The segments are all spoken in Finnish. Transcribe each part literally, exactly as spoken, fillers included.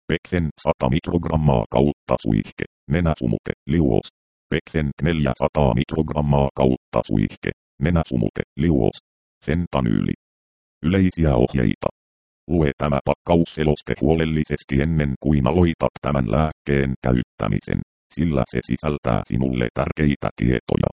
Peksen sata mikrogrammaa kautta suihke, nenäsumute, liuos. Peksen neljäsataa mikrogrammaa kautta suihke, nenäsumute, liuos. Fentanyyli. Yleisiä ohjeita. Lue tämä pakkausseloste huolellisesti ennen kuin aloitat tämän lääkkeen käyttämisen, sillä se sisältää sinulle tärkeitä tietoja.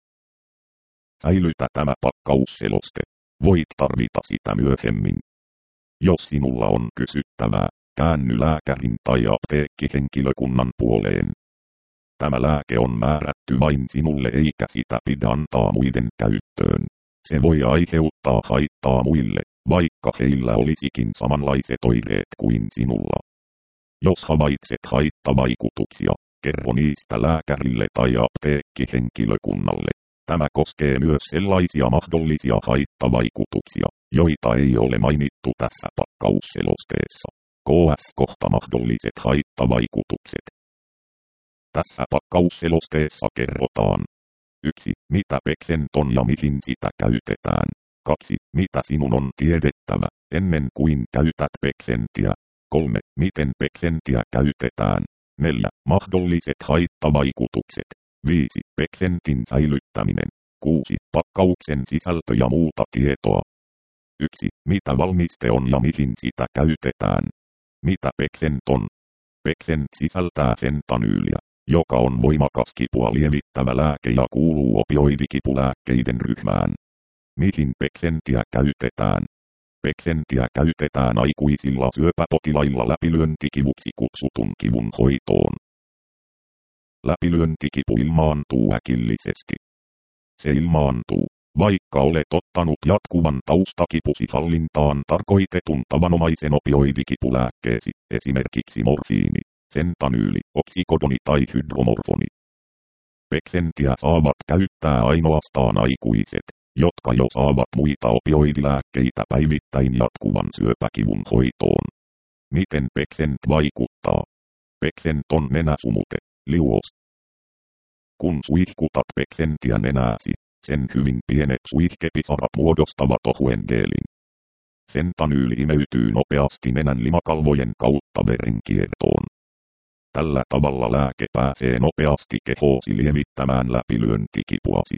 Säilytä tämä pakkausseloste. Voit tarvita sitä myöhemmin. Jos sinulla on kysyttävää, käänny lääkärin tai apteekkihenkilökunnan puoleen. Tämä lääke on määrätty vain sinulle eikä sitä pidä antaa muiden käyttöön. Se voi aiheuttaa haittaa muille, vaikka heillä olisikin samanlaiset oireet kuin sinulla. Jos havaitset haittavaikutuksia, kerro niistä lääkärille tai apteekkihenkilökunnalle. Tämä koskee myös sellaisia mahdollisia haittavaikutuksia, joita ei ole mainittu tässä pakkausselosteessa. K S kohta mahdolliset haittavaikutukset. Tässä pakkausselosteessa kerrotaan. yksi. Mitä Peksen on ja mihin sitä käytetään. kaksi. Mitä sinun on tiedettävä, ennen kuin käytät Peksentiä. kolme. Miten Peksentiä käytetään. neljä. Mahdolliset haittavaikutukset. viisi. Peksentin säilyttäminen. kuusi. Pakkauksen sisältö ja muuta tietoa. yksi. Mitä valmiste on ja mihin sitä käytetään. Mitä Peksent on? Peksent sisältää fentanyyliä, joka on voimakas kipua lievittävä lääke ja kuuluu opioidikipulääkkeiden ryhmään. Mihin Peksentiä käytetään? Peksentiä käytetään aikuisilla syöpäpotilailla läpilyöntikivuksi kutsutun kivun hoitoon. Läpilyöntikipu ilmaantuu äkillisesti. Se ilmaantuu, vaikka olet ottanut jatkuvan taustakipusi hallintaan tarkoitetun tavanomaisen opioidikipulääkkeesi, esimerkiksi morfiini, fentanyyli, oksikodoni tai hydromorfoni. Peksentiä saavat käyttää ainoastaan aikuiset, jotka jo saavat muita opioidilääkkeitä päivittäin jatkuvan syöpäkivun hoitoon. Miten Peksent vaikuttaa? Peksent on nenäsumute, liuos. Kun suihkutat Peksentiä nenääsi, sen hyvin pienet suihkepisarat muodostavat ohuen geelin. Fentanyyli imeytyy nopeasti nenän limakalvojen kautta verenkiertoon. Tällä tavalla lääke pääsee nopeasti kehoosi lievittämään läpilyöntikipuasi.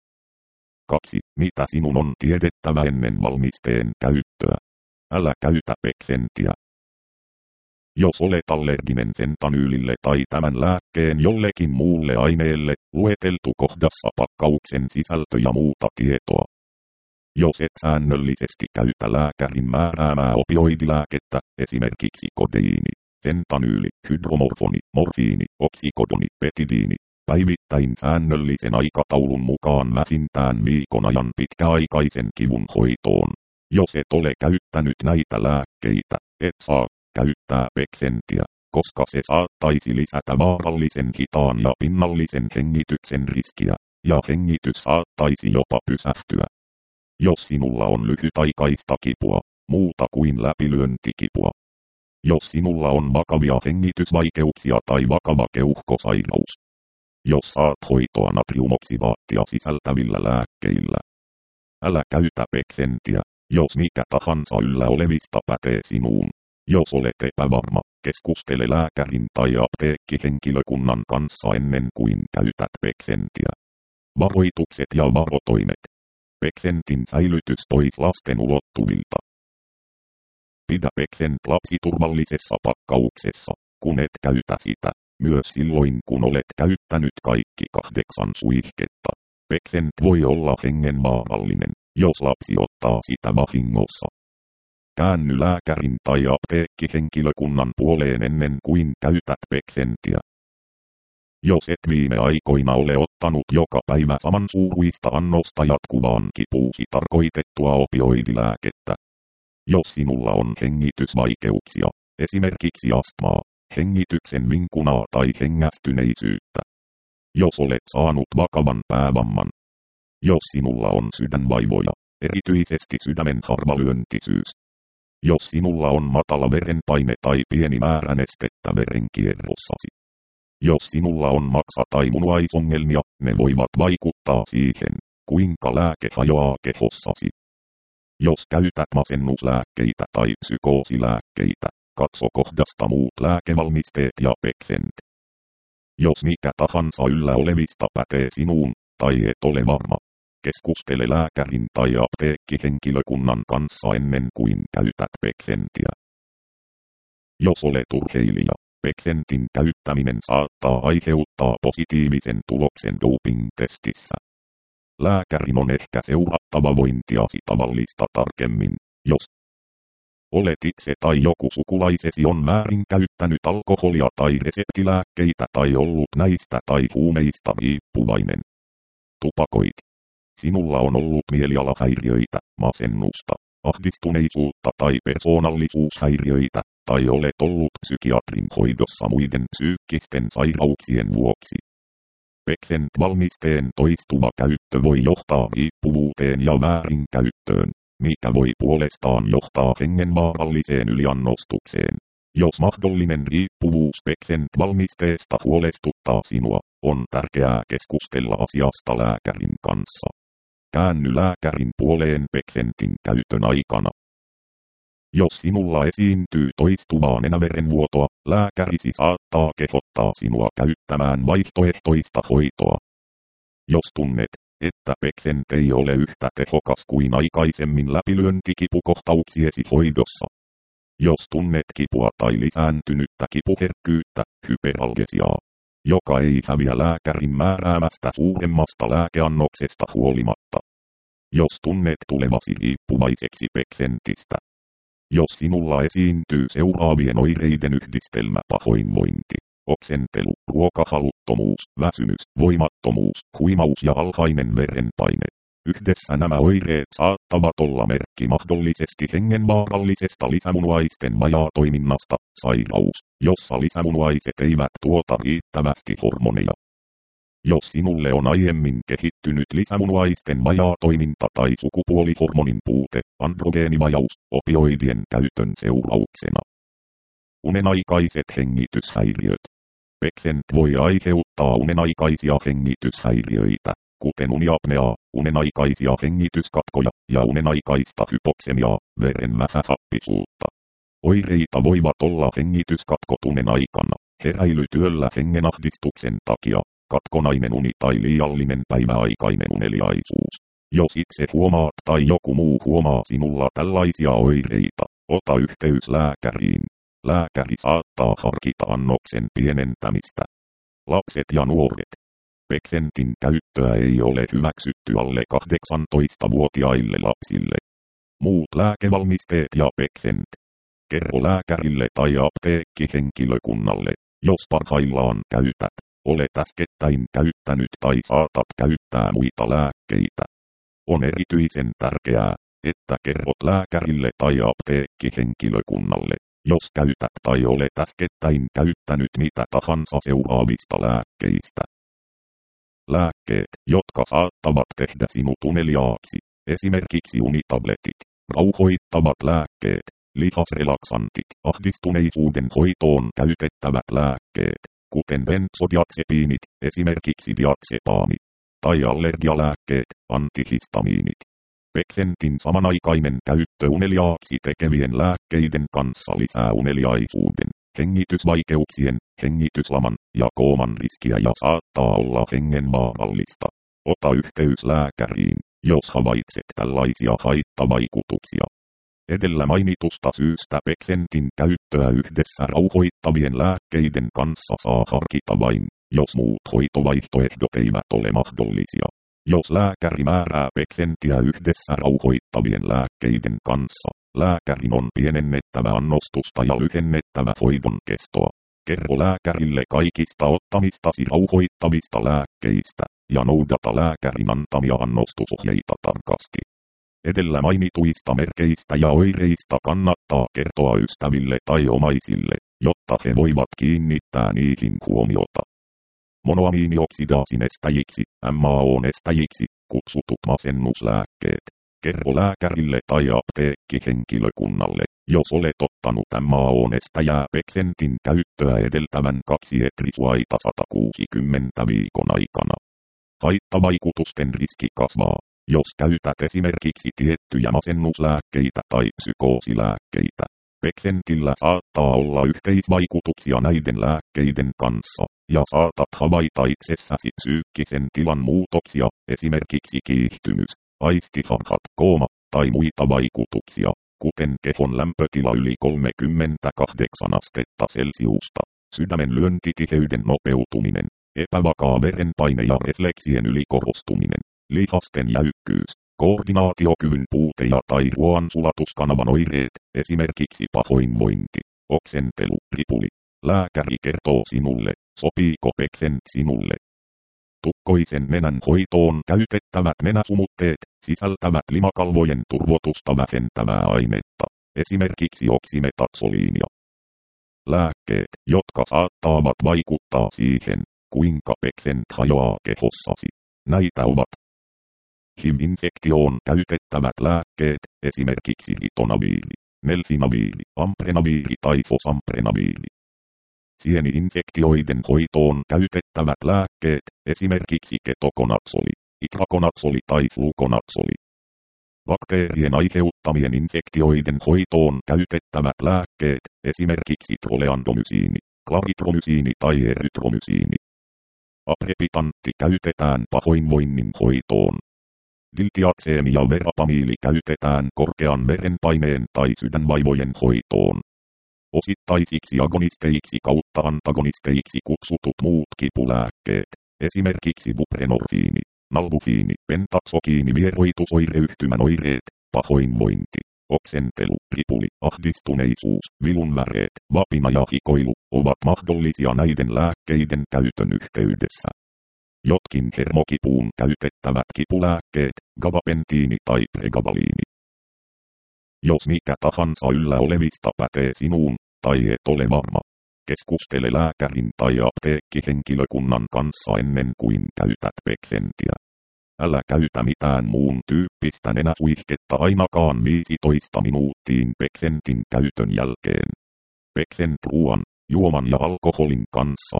kaksi. Mitä sinun on tiedettävä ennen valmisteen käyttöä? Älä käytä Peksentiä. Jos olet allerginen fentanyylille tai tämän lääkkeen jollekin muulle aineelle, lueteltu kohdassa pakkauksen sisältö ja muuta tietoa. Jos et säännöllisesti käytä lääkärin määräämää opioidilääkettä, esimerkiksi kodeiini, fentanyyli, hydromorfoni, morfiini, oksikodoni, petidiini, päivittäin säännöllisen aikataulun mukaan vähintään viikon ajan pitkäaikaisen kivun hoitoon. Jos et ole käyttänyt näitä lääkkeitä, et saa käyttää Peksentiä, koska se saattaisi lisätä vaarallisen hitaan ja pinnallisen hengityksen riskiä, ja hengitys saattaisi jopa pysähtyä. Jos sinulla on lyhytaikaista kipua, muuta kuin läpilyöntikipua. Jos sinulla on vakavia hengitysvaikeuksia tai vakava keuhkosairaus. Jos saat hoitoa natriumoksidaattia sisältävillä lääkkeillä. Älä käytä Peksentiä, jos mikä tahansa yllä olevista pätee sinuun. Jos olet epävarma, keskustele lääkärin tai apteekkihenkilökunnan kanssa ennen kuin käytät Peksentiä. Varoitukset ja varotoimet. Peksentin säilytys pois lasten ulottuvilta. Pidä Peksent lapsiturvallisessa pakkauksessa, kun et käytä sitä, myös silloin kun olet käyttänyt kaikki kahdeksan suihketta. Peksent voi olla hengenvaarallinen, jos lapsi ottaa sitä vahingossa. Käänny lääkärin tai apteekkihenkilökunnan puoleen ennen kuin käytät Peksentiä. Jos et viime aikoina ole ottanut joka päivä samansuuruista annosta jatkuvaan kipuusi tarkoitettua opioidilääkettä. Jos sinulla on hengitysvaikeuksia, esimerkiksi astmaa, hengityksen vinkunaa tai hengästyneisyyttä. Jos olet saanut vakavan päävamman. Jos sinulla on sydänvaivoja, erityisesti sydämen harvalyöntisyys. Jos sinulla on matala verenpaine tai pieni määrä nestettä verenkierrossasi. Jos sinulla on maksa- tai munuaisongelmia, ne voivat vaikuttaa siihen, kuinka lääke hajoaa kehossasi. Jos käytät masennuslääkkeitä tai psykoosilääkkeitä, Katso kohdasta muut lääkevalmisteet ja Beksent. Jos mikä tahansa yllä olevista pätee sinuun, tai et ole varma, keskustele lääkärin tai apteekkihenkilökunnan kanssa ennen kuin käytät Beksentiä. Jos olet urheilija, Beksentin käyttäminen saattaa aiheuttaa positiivisen tuloksen doping-testissä. Lääkärin on ehkä seurattava vointiasi tavallista tarkemmin, jos olet itse tai joku sukulaisesi on väärin käyttänyt alkoholia tai reseptilääkkeitä tai ollut näistä tai huumeista riippuvainen. Tupakoit. Sinulla on ollut mielialahäiriöitä, masennusta, ahdistuneisuutta tai persoonallisuushäiriöitä, tai olet ollut psykiatrin hoidossa muiden psyykkisten sairauksien vuoksi. Beksent-valmisteen toistuva käyttö voi johtaa riippuvuuteen ja väärinkäyttöön, mikä voi puolestaan johtaa hengenvaaralliseen yliannostukseen. Jos mahdollinen riippuvuus Beksent-valmisteesta huolestuttaa sinua, on tärkeää keskustella asiasta lääkärin kanssa. Käänny lääkärin puoleen Beksentin käytön aikana. Jos sinulla esiintyy toistuvaa nenäverenvuotoa, lääkärisi saattaa kehottaa sinua käyttämään vaihtoehtoista hoitoa. Jos tunnet, että Beksent ei ole yhtä tehokas kuin aikaisemmin läpilyöntikipukohtauksiesi hoidossa. Jos tunnet kipua tai lisääntynyttä kipuherkkyyttä, hyperalgesiaa, joka ei häviä lääkärin määräämästä suuremmasta lääkeannoksesta huolimatta. Jos tunnet tulevasi riippuvaiseksi Beksentistä. Jos sinulla esiintyy seuraavien oireiden yhdistelmä: pahoinvointi, oksentelu, ruokahaluttomuus, väsymys, voimattomuus, huimaus ja alhainen verenpaine. Yhdessä nämä oireet saattavat olla merkki mahdollisesti hengenvaarallisesta lisämunuaisten vajaatoiminnasta, sairaus, jossa lisämunuaiset eivät tuota riittävästi hormoneja. Jos sinulle on aiemmin kehittynyt lisämunuaisten vajaatoiminta tai sukupuolihormonin puute, androgeenivajaus, opioidien käytön seurauksena. Unenaikaiset hengityshäiriöt. Beksent voi aiheuttaa unenaikaisia hengityshäiriöitä, kuten uniapneaa, unenaikaisia hengityskatkoja ja unenaikaista hypoksemiaa, veren vähähappisuutta. Oireita voivat olla hengityskatkot unen aikana, heräily työllä hengenahdistuksen takia, katkonainen uni tai liiallinen päiväaikainen uneliaisuus. Jos itse huomaat tai joku muu huomaa sinulla tällaisia oireita, ota yhteys lääkäriin. Lääkäri saattaa harkita annoksen pienentämistä. Lapset ja nuoret. Beksentin käyttöä ei ole hyväksytty alle kahdeksantoistavuotiaille lapsille. Muut lääkevalmisteet ja Beksent. Kerro lääkärille tai apteekkihenkilökunnalle, jos parhaillaan käytät, olet äskettäin käyttänyt tai saatat käyttää muita lääkkeitä. On erityisen tärkeää, että kerrot lääkärille tai apteekkihenkilökunnalle, jos käytät tai olet äskettäin käyttänyt mitä tahansa seuraavista lääkkeistä. Lääkkeet, jotka saattavat tehdä sinut uneliaaksi, esimerkiksi unitabletit, rauhoittavat lääkkeet, lihasrelaksantit, ahdistuneisuuden hoitoon käytettävät lääkkeet, kuten benzodiazepiinit, esimerkiksi diazepaami, tai allergialääkkeet, antihistamiinit. Beksentin samanaikainen käyttö uneliaaksi tekevien lääkkeiden kanssa lisää uneliaisuuden, hengitysvaikeuksien, hengityslaman ja kooman riskiä ja saattaa olla hengenvaarallista. Ota yhteys lääkäriin, jos havaitset tällaisia haittavaikutuksia. Edellä mainitusta syystä Beksentin käyttöä yhdessä rauhoittavien lääkkeiden kanssa saa harkita vain, jos muut hoitovaihtoehdot eivät ole mahdollisia. Jos lääkäri määrää Beksentiä yhdessä rauhoittavien lääkkeiden kanssa, lääkärin on pienennettävä annostusta ja lyhennettävä hoidon kestoa. Kerro lääkärille kaikista ottamistasi rauhoittavista lääkkeistä ja noudata lääkärin antamia annostusohjeita tarkasti. Edellä mainituista merkeistä ja oireista kannattaa kertoa ystäville tai omaisille, jotta he voivat kiinnittää niihin huomiota. Monoamiinioksidaasin estäjiksi, M A O:n estäjiksi, kutsutut masennuslääkkeet. Kerro lääkärille tai apteekkihenkilökunnalle, jos olet ottanut M A O:n estäjää Beksentin käyttöä edeltävän kaksi etrisuaita sata kuusikymmentä viikon aikana. Haittavaikutusten riski kasvaa, jos käytät esimerkiksi tiettyjä masennuslääkkeitä tai psykoosilääkkeitä. Peksentillä saattaa olla yhteisvaikutuksia näiden lääkkeiden kanssa, ja saatat havaita itsessäsi psyykkisen tilan muutoksia, esimerkiksi kiihtymys, aistiharhat, kooma tai muita vaikutuksia, kuten kehon lämpötila yli kolmekymmentäkahdeksan astetta celsiusta, sydämen lyöntitiheyden nopeutuminen, epävakaa verenpaine ja refleksien ylikorostuminen, lihasten jäykkyys, koordinaatiokyvyn puute ja tai ruoansulatuskanavan oireet, esimerkiksi pahoinvointi, oksentelu, ripuli. Lääkäri kertoo sinulle, sopiiko Peksent sinulle. Tukkoisen nenän hoitoon käytettävät nenäsumutteet sisältävät limakalvojen turvotusta vähentävää ainetta, esimerkiksi oksimetaksoliinia. Lääkkeet, jotka saattavat vaikuttaa siihen, kuinka Peksent hajoaa kehossasi. Näitä ovat H I V-infektioon käytettävät lääkkeet, esimerkiksi ritonaviiri, nelfinaviiri, amprenaviiri tai fosamprenaviiri. Sieni-infektioiden hoitoon käytettävät lääkkeet, esimerkiksi ketokonatsoli, itrakonatsoli tai flukonatsoli. Bakteerien aiheuttamien infektioiden hoitoon käytettävät lääkkeet, esimerkiksi troleandomysiini, klaritromysiini tai erytromysiini. Aprepitantti käytetään pahoinvoinnin hoitoon. Diltiakseemi ja verapamiili käytetään korkean verenpaineen tai sydänvaivojen hoitoon. Osittaisiksi agonisteiksi kautta antagonisteiksi kutsutut muut kipulääkkeet, esimerkiksi buprenorfiini, nalbufiini, pentaksokiini, vieroitusoireyhtymän oireet, pahoinvointi, oksentelu, ripuli, ahdistuneisuus, vilunväreet, vapina ja hikoilu, ovat mahdollisia näiden lääkkeiden käytön yhteydessä. Jotkin hermokipuun käytettävät kipulääkkeet, gabapentiini tai pregabaliini. Jos mikä tahansa yllä olevista pätee sinuun, tai et ole varma, keskustele lääkärin tai apteekkihenkilökunnan kanssa ennen kuin käytät Peksentiä. Älä käytä mitään muun tyyppistä nenäsuihketta ainakaan viisitoista minuuttiin Peksentin käytön jälkeen. Peksent ruoan, juoman ja alkoholin kanssa.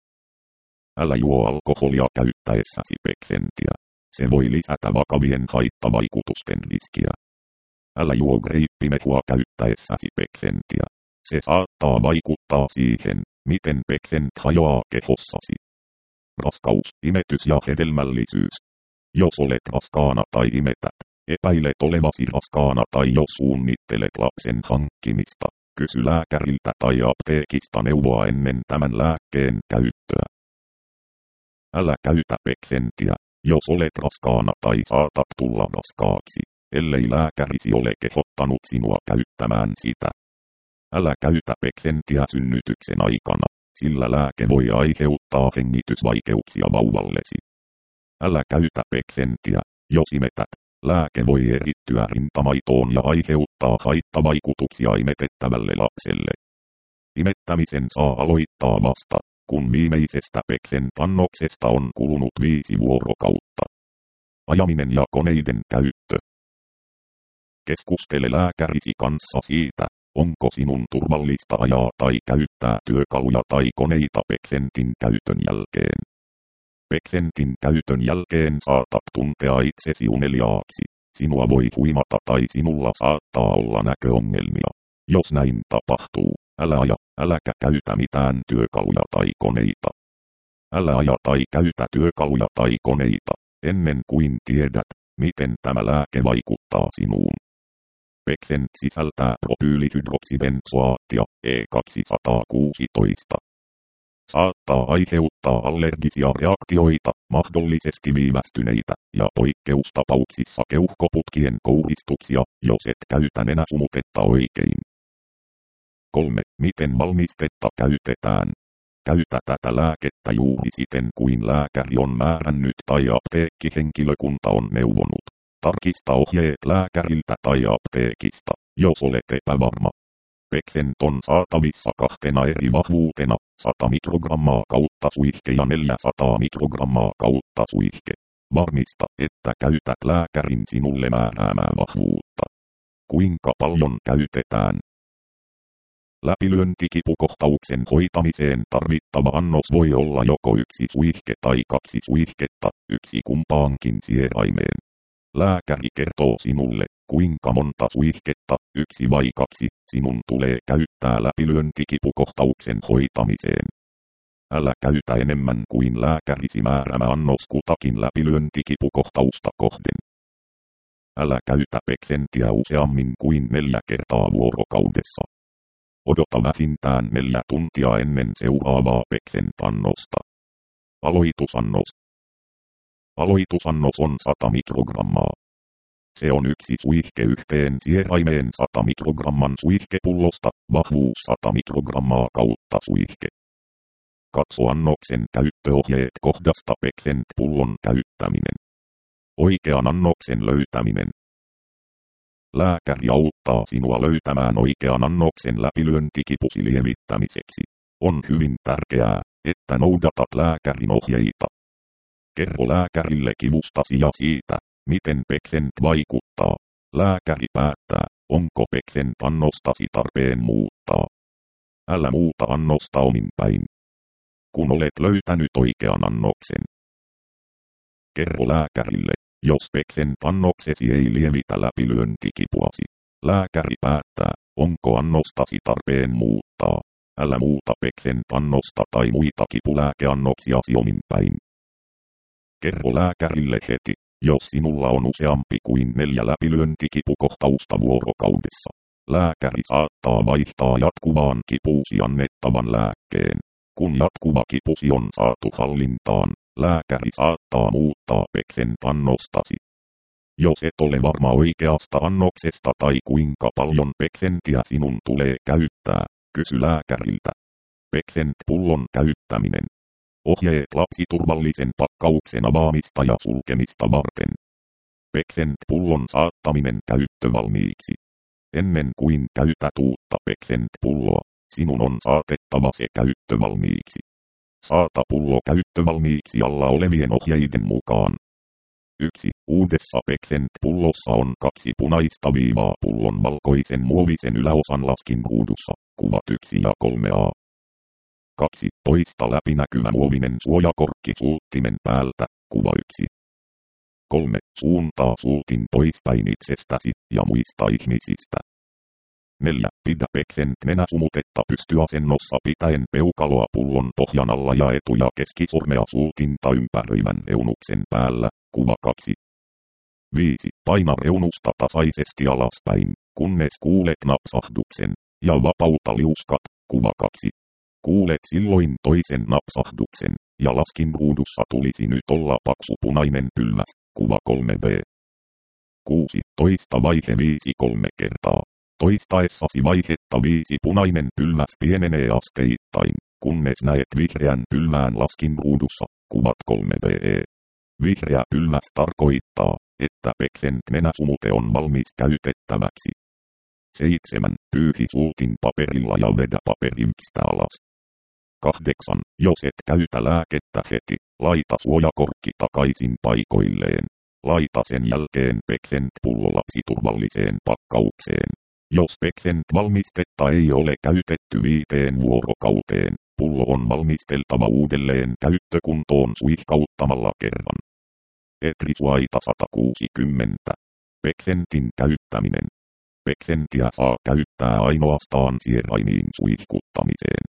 Älä juo alkoholia käyttäessäsi Peksentiä. Se voi lisätä vakavien haittavaikutusten riskiä. Älä juo greippimehua käyttäessäsi Peksentiä. Se saattaa vaikuttaa siihen, miten Peksent hajoaa kehossasi. Raskaus, imetys ja hedelmällisyys. Jos olet raskaana tai imetät, epäilet olevasi raskaana tai jos suunnittelet lapsen hankkimista, kysy lääkäriltä tai apteekista neuvoa ennen tämän lääkkeen käyttöä. Älä käytä Peksentiä, jos olet raskaana tai saatat tulla raskaaksi, ellei lääkärisi ole kehottanut sinua käyttämään sitä. Älä käytä Peksentiä synnytyksen aikana, sillä lääke voi aiheuttaa hengitysvaikeuksia vauvallesi. Älä käytä Peksentiä, jos imetät. Lääke voi erittyä rintamaitoon ja aiheuttaa haittavaikutuksia imetettävälle lapselle. Imettämisen saa aloittaa vasta, kun viimeisestä Peksent-annoksesta on kulunut viisi vuorokautta. Ajaminen ja koneiden käyttö. Keskustele lääkärisi kanssa siitä, onko sinun turvallista ajaa tai käyttää työkaluja tai koneita Peksentin käytön jälkeen. Peksentin käytön jälkeen saatat tuntea itsesi uneliaaksi. Sinua voi huimata tai sinulla saattaa olla näköongelmia. Jos näin tapahtuu, älä aja, äläkä käytä mitään työkaluja tai koneita. Älä aja tai käytä työkaluja tai koneita, ennen kuin tiedät, miten tämä lääke vaikuttaa sinuun. Peksent sisältää propyylihydroksibenzoaattia E kaksisataakuusitoista. Saattaa aiheuttaa allergisia reaktioita, mahdollisesti viivästyneitä, ja poikkeustapauksissa keuhkoputkien kouristuksia, jos et käytä nenäsumutetta oikein. kolme. Miten valmistetta käytetään? Käytä tätä lääkettä juuri siten kuin lääkäri on määrännyt tai apteekkihenkilökunta on neuvonut. Tarkista ohjeet lääkäriltä tai apteekista, jos olet epävarma. Peksent on saatavissa kahtena eri vahvuutena, sata mikrogrammaa kautta suihke ja neljäsataa mikrogrammaa kautta suihke. Varmista, että käytät lääkärin sinulle määräämää vahvuutta. Kuinka paljon käytetään? Läpilyöntikipukohtauksen hoitamiseen tarvittava annos voi olla joko yksi suihke tai kaksi suihketta, yksi kumpaankin sieraimeen. Lääkäri kertoo sinulle, kuinka monta suihketta, yksi vai kaksi, sinun tulee käyttää läpilyöntikipukohtauksen hoitamiseen. Älä käytä enemmän kuin lääkärisi määrämä annos kutakin läpilyöntikipukohtausta kohden. Älä käytä Becfentia useammin kuin neljä kertaa vuorokaudessa. Odota vähintään neljä tuntia ennen seuraavaa Becfent-annosta. Aloitusannos. Aloitusannos on sata mikrogrammaa. Se on yksi suihke yhteen sieraimeen sata mikrogramman suihkepullosta, vahvuus sata mikrogrammaa kautta suihke. Katso annoksen käyttöohjeet kohdasta Becfent-pullon käyttäminen. Oikean annoksen löytäminen. Lääkäri auttaa sinua löytämään oikean annoksen läpilyöntikipusi lievittämiseksi. On hyvin tärkeää, että noudatat lääkärin ohjeita. Kerro lääkärille kivustasi ja siitä, miten Becfent vaikuttaa. Lääkäri päättää, onko Becfent-annostasi tarpeen muuttaa. Älä muuta annosta omin päin, kun olet löytänyt oikean annoksen. Kerro lääkärille, jos Becfent-annoksesi ei lievitä läpilyöntikipuasi. Lääkäri päättää, onko annostasi tarpeen muuttaa. Älä muuta Becfent-annosta tai muita kipulääkeannoksiasi omin päin. Kerro lääkärille heti, jos sinulla on useampi kuin neljä läpilyöntikipukohtausta vuorokaudessa. Lääkäri saattaa vaihtaa jatkuvaan kipuusi annettavan lääkkeen. Kun jatkuva kipusi on saatu hallintaan, lääkäri saattaa muuttaa Becfent-annostasi. Jos et ole varma oikeasta annoksesta tai kuinka paljon Becfentia sinun tulee käyttää, kysy lääkäriltä. Becfent-pullon käyttäminen. Ohjeet lapsiturvallisen pakkauksen avaamista ja sulkemista varten. Becfent-pullon saattaminen käyttövalmiiksi. Ennen kuin käytät uutta Becfent-pulloa, sinun on saatettava se käyttövalmiiksi. Saata pullo käyttövalmiiksi alla olevien ohjeiden mukaan. yksi. Uudessa Becfent-pullossa on kaksi punaista viivaa pullon valkoisen muovisen yläosan laskinruudussa, kuvat yksi ja kolme a. kaksi. Toista läpinäkyvä muovinen suojakorkki sulttimen päältä, kuva yksi. kolme. Suuntaa sultin poispäin itsestäsi ja muista ihmisistä. neljä. Pidä Becfent-nenäsumutetta pystyasennossa pitäen peukaloa pullon pohjan alla ja etu- ja keskisormea sultinta ympäröivän reunuksen päällä, kuva kaksi. viisi. Paina reunusta tasaisesti alaspäin, kunnes kuulet napsahduksen, ja vapauta liuskat, kuva kaksi. Kuulet silloin toisen napsahduksen, ja laskinruudussa tulisi nyt olla paksu punainen pylväs, kuva kolme b. kuusi. Toista vaihe viisi kolme kertaa. Toistaessasi vaihetta viisi punainen pylväs pienenee asteittain, kunnes näet vihreän pylvään laskinruudussa, kuvat kolme b. Vihreä pylväs tarkoittaa, että Becfent-nenäsumute on valmis käytettäväksi. seitsemän. Pyyhi sultin paperilla ja vedä paperivistä alas. kahdeksan. Jos et käytä lääkettä heti, laita suojakorkki takaisin paikoilleen. Laita sen jälkeen Becfent-pullo lapsiturvalliseen pakkaukseen. Jos Becfent-valmistetta ei ole käytetty viiteen vuorokauteen, pullo on valmisteltava uudelleen käyttökuntoon suihkauttamalla kerran. Etrisuaita sata kuusikymmentä. Becfentin käyttäminen. Becfentia saa käyttää ainoastaan sieraimiin suihkuttamiseen.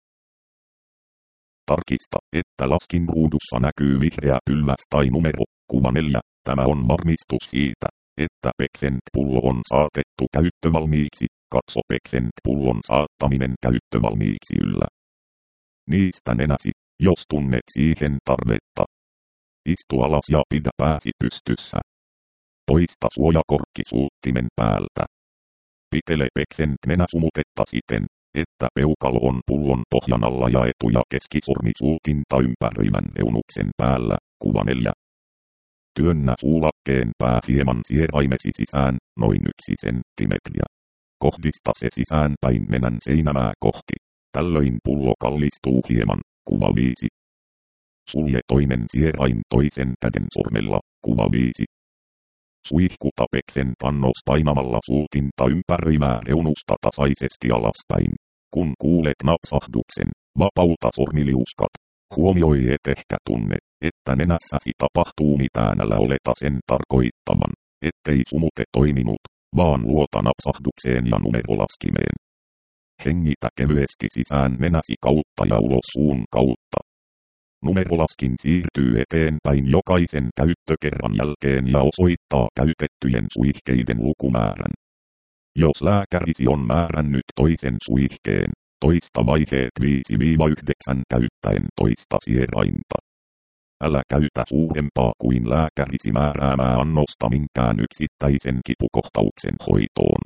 Tarkista, että laskinruudussa näkyy vihreä pylväs tai numero, kuva neljä. Tämä on varmistus siitä, että Becfent-pullo on saatettu käyttövalmiiksi. Katso Becfent-pullon saattaminen käyttövalmiiksi yllä. Niistä nenäsi, jos tunnet siihen tarvetta. Istu alas ja pidä pääsi pystyssä. Poista suojakorkki sulttimen päältä. Pitele Becfent-nenäsumutetta siten, että peukalo on pullon pohjan alla ja etu- ja keskisormi sultinta ympäröivän reunuksen päällä, kuva neljä. Työnnä suulakkeen pää hieman sieraimesi sisään, noin yksi senttimetriä. Kohdista se sisäänpäin nenän seinämää kohti. Tällöin pullo kallistuu hieman, kuva viisi. Sulje toinen sierain toisen käden sormella, kuva viisi. Suihkuta Becfent-annos painamalla sultinta ympäröivää reunusta tasaisesti alaspäin. Kun kuulet napsahduksen, vapauta sormiliuskat. Huomioi et ehkä tunne, että nenässäsi tapahtuu mitään, älä oleta sen tarkoittavan. ettei sumute toiminut, vaan luota napsahdukseen ja numerolaskimeen. Hengitä kevyesti sisään nenäsi kautta ja ulos suun kautta. Numerolaskin siirtyy eteenpäin jokaisen käyttökerran jälkeen ja osoittaa käytettyjen suihkeiden lukumäärän. Jos lääkärisi on määrännyt toisen suihkeen, toista vaiheet viisi yhdeksän käyttäen toista sierainta. Älä käytä suurempaa kuin lääkärisi määräämää annosta minkään yksittäisen kipukohtauksen hoitoon.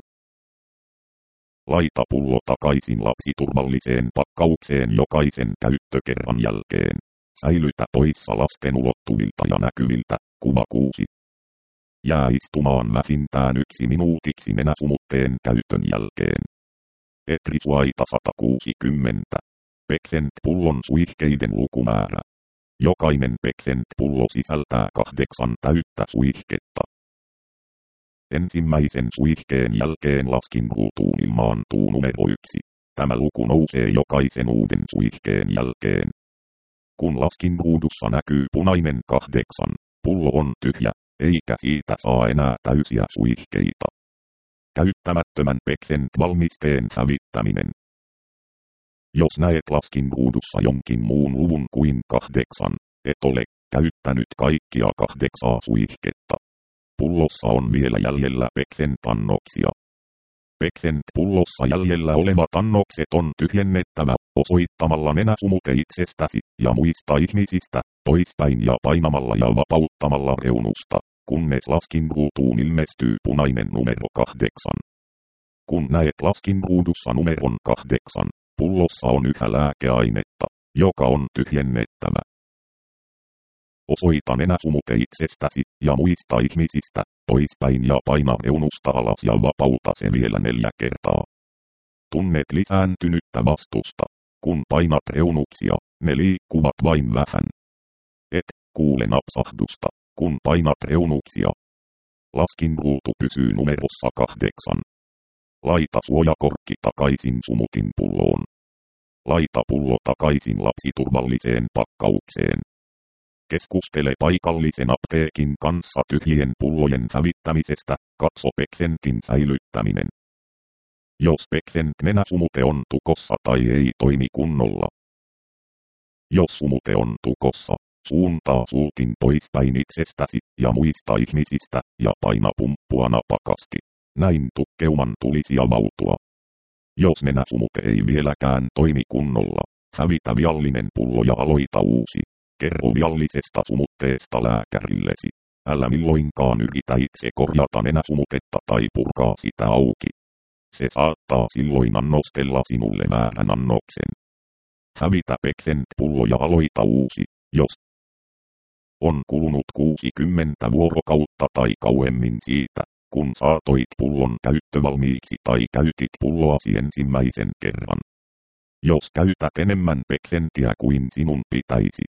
Laita pullo takaisin lapsiturvalliseen pakkaukseen jokaisen käyttökerran jälkeen. Säilytä poissa lasten ulottuvilta ja näkyviltä. Kuva kuusi. Jää istumaan vähintään yksi minuutiksi nenäsumutteen käytön jälkeen. Etrisuaita sata kuusikymmentä. Pexent-pullon suihkeiden lukumäärä. Jokainen Pexent-pullo sisältää kahdeksan täyttä suihketta. Ensimmäisen suihkeen jälkeen laskinruutuun ilmaantuu numero yksi. Tämä luku nousee jokaisen uuden suihkeen jälkeen. Kun laskinruudussa näkyy punainen kahdeksan, pullo on tyhjä, eikä siitä saa enää täysiä suihkeita. Käyttämättömän Pexent-valmisteen hävittäminen. Jos näet laskinruudussa jonkin muun luvun kuin kahdeksan, et ole käyttänyt kaikkia kahdeksaa suihketta. Pullossa on vielä jäljellä Pexent-annoksia. Pexent-pullossa jäljellä olevat annokset on tyhjennettävä osoittamalla nenäsumute itsestäsi ja muista ihmisistä, toispäin ja painamalla ja vapauttamalla reunusta, kunnes laskinruutuun ilmestyy punainen numero kahdeksan. Kun näet laskinruudussa numeron kahdeksan, pullossa on yhä lääkeainetta, joka on tyhjennettävä. Osoita nenäsumute itsestäsi ja muista ihmisistä, toispäin ja paina reunusta alas ja vapauta se vielä neljä kertaa. Tunnet lisääntynyttä vastusta. Kun painat reunuksia, ne liikkuvat vain vähän. Et kuule napsahdusta, kun painat reunuksia. Laskinruutu pysyy numerossa kahdeksan. Laita suojakorkki takaisin sumutin pulloon. Laita pullo takaisin lapsiturvalliseen pakkaukseen. Keskustele paikallisen apteekin kanssa tyhjien pullojen hävittämisestä, katso Pexentin säilyttäminen. Jos Pexent-nenäsumute on tukossa tai ei toimi kunnolla. Jos sumute on tukossa, suuntaa sultin poispäin itsestäsi ja muista ihmisistä ja paina pumppua napakasti. Näin tukkeuman tulisi avautua. Jos nenäsumute ei vieläkään toimi kunnolla, hävitä viallinen pullo ja aloita uusi. Kerro viallisesta sumutteesta lääkärillesi. Älä milloinkaan yritä itse korjata nenäsumutetta tai purkaa sitä auki. Se saattaa silloin annostella sinulle väärän annoksen. Hävitä Pexent-pullo ja aloita uusi, jos on kulunut kuusikymmentä vuorokautta tai kauemmin siitä, kun saatoit pullon käyttövalmiiksi tai käytit pulloasi ensimmäisen kerran. Jos käytät enemmän Pexentiä kuin sinun pitäisi.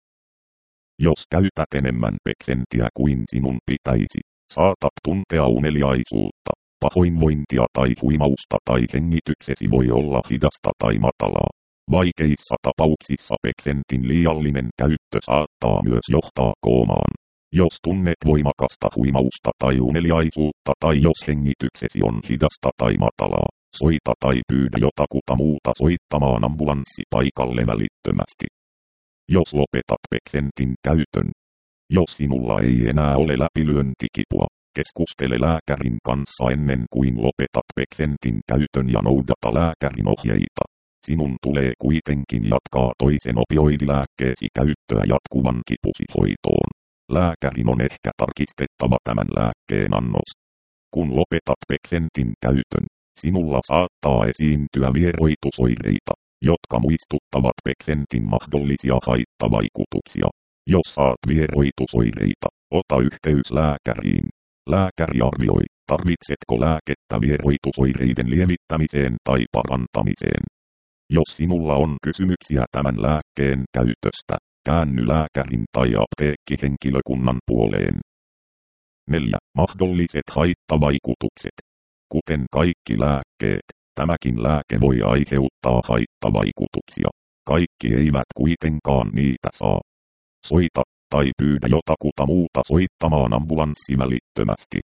Jos käytät enemmän Pexentiä kuin sinun pitäisi, saatat tuntea uneliaisuutta, pahoinvointia tai huimausta tai hengityksesi voi olla hidasta tai matalaa. Vaikeissa tapauksissa Pexentin liiallinen käyttö saattaa myös johtaa koomaan. Jos tunnet voimakasta huimausta tai uneliaisuutta tai jos hengityksesi on hidasta tai matalaa, soita tai pyydä jotakuta muuta soittamaan ambulanssi paikalle välittömästi. Jos lopetat Pexentin käytön. Jos sinulla ei enää ole läpilyöntikipua, keskustele lääkärin kanssa ennen kuin lopetat Pexentin käytön ja noudata lääkärin ohjeita. Sinun tulee kuitenkin jatkaa toisen opioidilääkkeesi käyttöä jatkuvan kipusi hoitoon. Lääkärin on ehkä tarkistettava tämän lääkkeen annos. Kun lopetat Pexentin käytön, sinulla saattaa esiintyä vieroitusoireita, jotka muistuttavat Pexentin mahdollisia haittavaikutuksia. Jos saat vieroitusoireita, ota yhteys lääkäriin. Lääkäri arvioi, tarvitsetko lääkettä vieroitusoireiden lievittämiseen tai parantamiseen. Jos sinulla on kysymyksiä tämän lääkkeen käytöstä, käänny lääkärin tai apteekkihenkilökunnan puoleen. neljä. Mahdolliset haittavaikutukset. Kuten kaikki lääkkeet, tämäkin lääke voi aiheuttaa haittavaikutuksia. Kaikki eivät kuitenkaan niitä saa. Soita tai pyydä jotakuta muuta soittamaan ambulanssi välittömästi,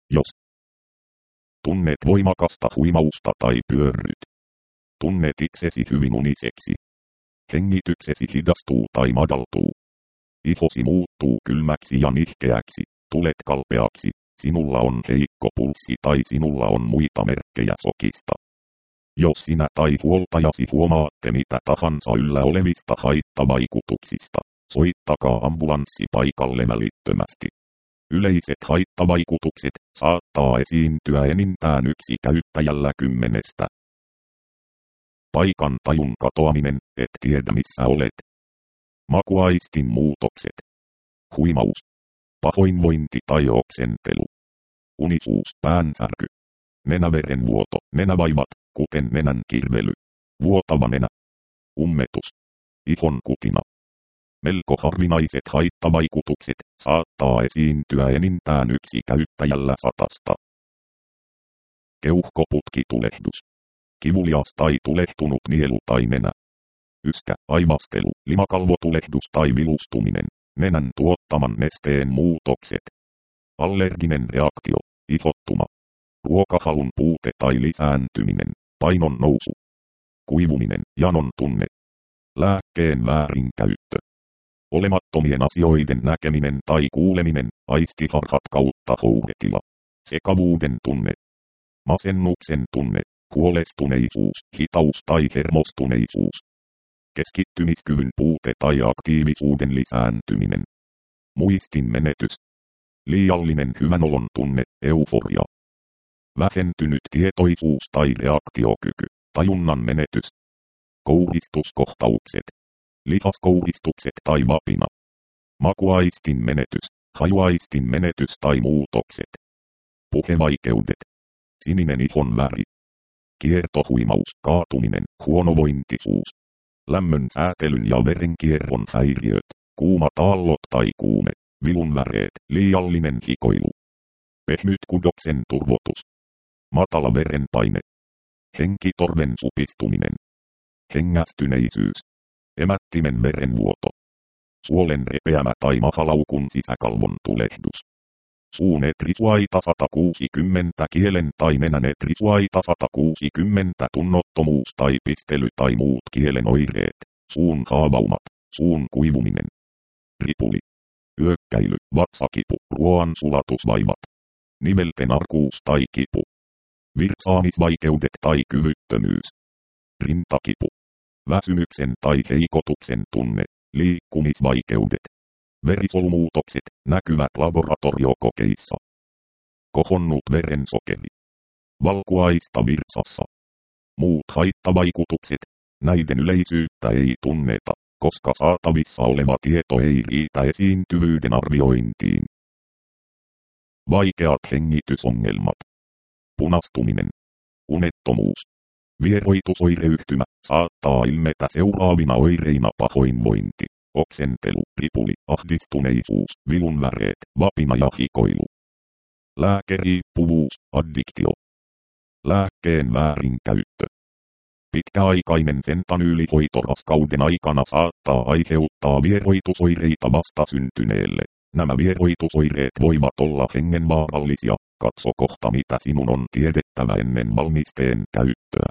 Jos tunnet voimakasta huimausta tai pyörryt. Tunnet itsesi hyvin uniseksi. Hengityksesi hidastuu tai madaltuu. Ihosi muuttuu kylmäksi ja nihkeäksi, tulet kalpeaksi, sinulla on heikko pulssi tai sinulla on muita merkkejä sokista. Jos sinä tai huoltajasi huomaatte mitä tahansa yllä olevista haittavaikutuksista, soittakaa ambulanssi paikalle välittömästi. Yleiset haittavaikutukset saattaa esiintyä enintään yksi käyttäjällä kymmenestä. Paikan tajun katoaminen, et tiedä missä olet. Makuaistin muutokset. Huimaus. Pahoinvointi tai oksentelu. Unisuus, päänsärky. Nenäverenvuoto, nenävaivat, kuten nenän kirvely. Vuotava nenä. Ummetus. Ihon kutina. Melko harvinaiset haittavaikutukset saattaa esiintyä enintään yksi käyttäjällä satasta. Keuhkoputkitulehdus. Kivulias tai tulehtunut nielu tai nenä. Yskä, aivastelu, limakalvotulehdus tai vilustuminen, nenän tuottaman nesteen muutokset. Allerginen reaktio, ihottuma. Ruokahalun puute tai lisääntyminen, painon nousu. Kuivuminen, janon tunne. Lääkkeen väärinkäyttö. Olemattomien asioiden näkeminen tai kuuleminen, aistiharhat kautta houhetila. Sekavuuden tunne. Masennuksen tunne, huolestuneisuus, hitaus tai hermostuneisuus. Keskittymiskyvyn puute tai aktiivisuuden lisääntyminen. Muistin menetys. Liiallinen hyvänolon tunne, euforia. Vähentynyt tietoisuus tai reaktiokyky, tajunnan menetys. Kouhistuskohtaukset. Lihaskouhistukset tai vapina. Makuaistin menetys, hajuaistin menetys tai muutokset. Puhevaikeudet. Sininen ihon väri. Kiertohuimaus, kaatuminen, huonovointisuus. Lämmön säätelyn ja verenkierron häiriöt, kuumat aallot tai kuume, vilunväreet, liiallinen hikoilu. Pehmyt kudoksen turvotus. Matala verenpaine. Henkitorven supistuminen. Hengästyneisyys. Emättimen verenvuoto. Suolen repeämä tai mahalaukun sisäkalvon tulehdus. Suun etrisuaita sata kuusikymmentä kielen tai nenän etrisuaita sata kuusikymmentä tunnottomuus tai pistely tai muut kielen oireet. Suun haavaumat, suun kuivuminen. Ripuli. Yökkäily, vatsakipu, ruoan sulatusvaivat. Nivelten arkuus tai kipu. Virsaamisvaikeudet tai kyvyttömyys. Rintakipu. Väsymyksen tai heikotuksen tunne, liikkumisvaikeudet. Verisolumuutokset näkyvät laboratoriokokeissa. Kohonnut verensokeri. Valkuaista virtsassa. Muut haittavaikutukset, näiden yleisyyttä ei tunneta, koska saatavissa oleva tieto ei riitä esiintyvyyden arviointiin. Vaikeat hengitysongelmat. Punastuminen. Unettomuus. Vieroitusoireyhtymä saattaa ilmetä seuraavina oireina: pahoinvointi, oksentelu, ripuli, ahdistuneisuus, vilunväreet, vapina ja hikoilu. Lääkeriippuvuus, addiktio. Lääkkeen väärinkäyttö. Pitkäaikainen fentanyylihoito raskauden aikana saattaa aiheuttaa vieroitusoireita vastasyntyneelle. Nämä vieroitusoireet voivat olla hengenvaarallisia. Katso kohta mitä sinun on tiedettävä ennen valmisteen käyttöä.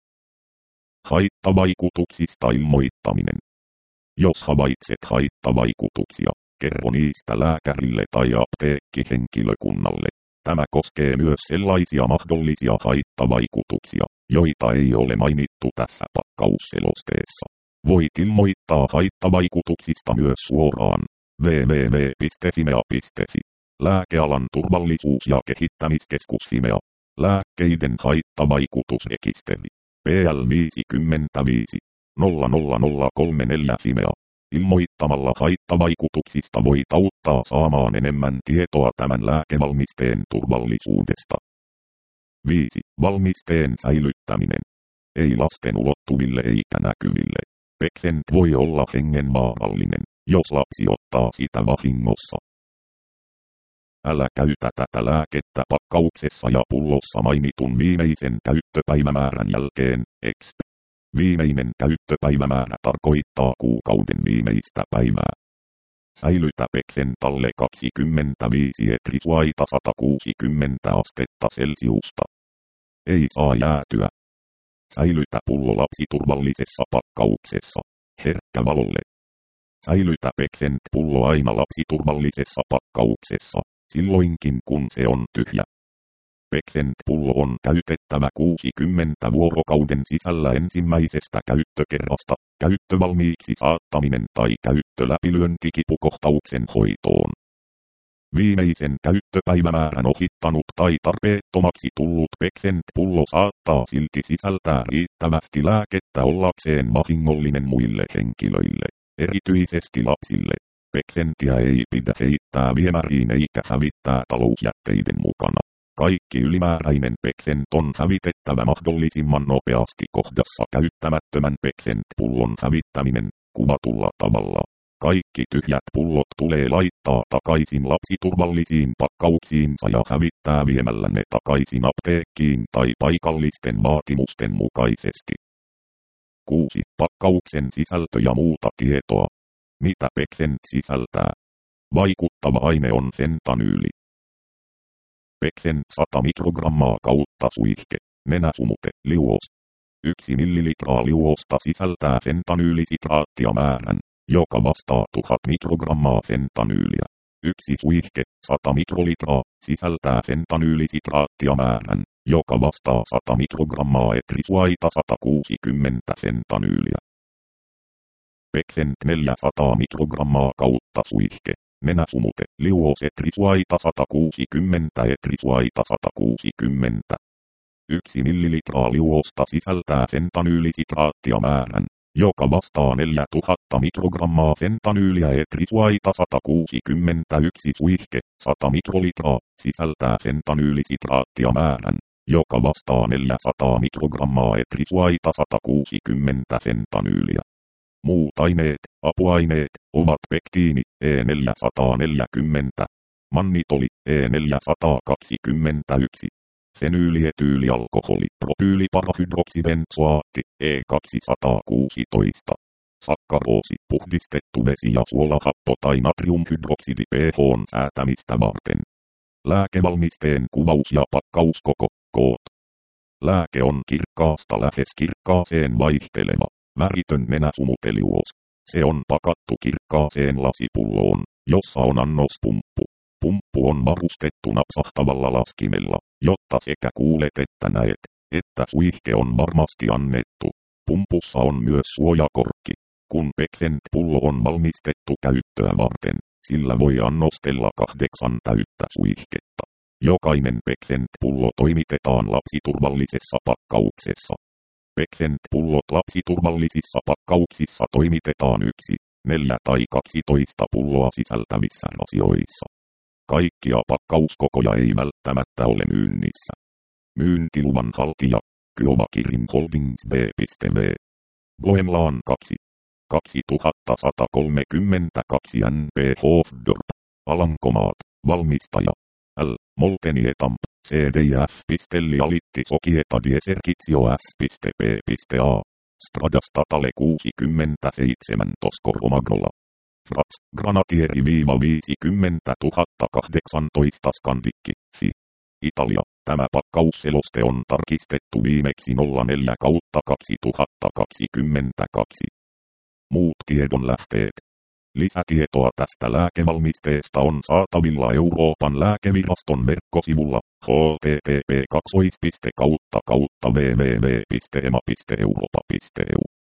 Haittavaikutuksista ilmoittaminen. Jos havaitset haittavaikutuksia, kerro niistä lääkärille tai apteekkihenkilökunnalle. Tämä koskee myös sellaisia mahdollisia haittavaikutuksia, joita ei ole mainittu tässä pakkausselosteessa. Voit ilmoittaa haittavaikutuksista myös suoraan. double-u double-u double-u piste fimea piste fi. Lääkealan turvallisuus- ja kehittämiskeskus Fimea. Lääkkeiden haittavaikutusrekisteri. P L viisikymmentäviisi nolla nolla nolla kolme neljä Fimea. Ilmoittamalla haittavaikutuksista voit auttaa saamaan enemmän tietoa tämän lääkevalmisteen turvallisuudesta. viisi. Valmisteen säilyttäminen. Ei lasten ulottuville eikä näkyville. Pekvent voi olla hengenvaarallinen, jos lapsi ottaa sitä vahingossa. Älä käytä tätä lääkettä pakkauksessa ja pullossa mainitun viimeisen käyttöpäivämäärän jälkeen, exp. Viimeinen käyttöpäivämäärä tarkoittaa kuukauden viimeistä päivää. Säilytä Becquerel kaksikymmentäviisi etrisuaita sata kuusikymmentä astetta Celsiusta. Ei saa jäätyä. Säilytä pullo lapsiturvallisessa pakkauksessa. Herkkä valolle. Säilytä Becquerel-pullo aina lapsiturvallisessa pakkauksessa, silloinkin kun se on tyhjä. Becquerel-pullo on käytettävä kuusikymmentä vuorokauden sisällä ensimmäisestä käyttökerrasta, käyttövalmiiksi saattaminen tai käyttöläpilyönti kipukohtauksen hoitoon. Viimeisen käyttöpäivämäärän ohittanut tai tarpeettomaksi tullut Becquerel-pullo saattaa silti sisältää riittävästi lääkettä ollakseen vahingollinen muille henkilöille, erityisesti lapsille. Becquereliä ei pidä heittää viemäriin eikä hävittää talousjätteiden mukana. Kaikki ylimääräinen Becquerel on hävitettävä mahdollisimman nopeasti kohdassa käyttämättömän Becquerel-pullon hävittäminen kuvatulla tavalla. Kaikki tyhjät pullot tulee laittaa takaisin lapsiturvallisiin pakkauksiinsa ja hävittää viemällä ne takaisin apteekkiin tai paikallisten vaatimusten mukaisesti. kuusi. Pakkauksen sisältö ja muuta tietoa. Mitä Becquerel sisältää? Vaikuttava aine on fentanyyli. Becquerel sata mikrogrammaa kautta suihke, nenäsumute, liuos. yksi millilitraa liuosta sisältää fentanyylisitраattia määrän, joka vastaa tuhat mikrogrammaa fentanyyliä. Yksi suihke, sata mikrolitraa, sisältää fentanyylisitраattia määrän, joka vastaa sata mikrogrammaa etrisuaita sata kuusikymmentä fentanyyliä. Becquerel neljäsataa mikrogrammaa kautta suihke, nenäsumute, liuos etrisuaita sata kuusikymmentä etrisuaita sata kuusikymmentä. Yksi millilitraa liuosta sisältää fentanyylisitраattia määrän, joka vastaa neljätuhatta mikrogrammaa fentanyyliä etrisuaita sata kuusikymmentäyksi suihke, sata mikrolitraa, sisältää fentanyylisitраattia määrän, joka vastaa neljäsataa mikrogrammaa etrisuaita sata kuusikymmentä fentanyyliä. Muut aineet, apuaineet, ovat pektiini, E neljäsataaneljäkymmentä, mannitoli, E neljäsataakaksikymmentäyksi, fenyylietyylialkoholi, propyyliparahydroksibenzoaatti, E kaksisataakuusitoista, sakkaroosi, puhdistettu vesi ja suolahappo tai natriumhydroksidi pH:n säätämistä varten. Lääkevalmisteen kuvaus ja pakkauskoko, koot. Lääke on kirkkaasta lähes kirkkaaseen vaihteleva, väritön nenäsumuteliuos. Se on pakattu kirkkaaseen lasipulloon, jossa on annospumppu. Pumppu on varustettu napsahtavalla laskimella, jotta sekä kuulet että näet, että suihke on varmasti annettu. Pumpussa on myös suojakorkki. Kun Becquerel-pullo on valmistettu käyttöä varten, sillä voi annostella kahdeksan täyttä suihketta. Jokainen Becquerel-pullo toimitetaan lapsiturvallisessa pakkauksessa. Becquerel-pullot lapsiturvallisissa pakkauksissa toimitetaan yksi, neljä tai kaksitoista pulloa sisältävissä rasioissa. Kaikkia pakkauskokoja ei välttämättä ole myynnissä. Myyntiluvan haltija, Kiowa Kirin Holdings B V. Bloemlaan kaksi. kaksituhattasatakolmekymmentäkaksi N P Hofdorp, Alankomaat, valmistaja. L. Moltenietamp, C D F. Lialitti Sokieta Dieserkitsio S P A. Strada Statale kuusikymmentäseitsemän Toscoromagrolla. Fras, Granatieri-viisikymmentätuhattakahdeksantoista Skandikki, Fi. Italia. Tämä pakkausseloste on tarkistettu viimeksi nolla neljä kautta kaksituhattakaksikymmentäkaksi. Muut tiedonlähteet. Lisätietoa tästä lääkevalmisteesta on saatavilla Euroopan lääkeviraston verkkosivulla h t t p kaksi kautta kautta w w w piste e m a piste europa piste e u.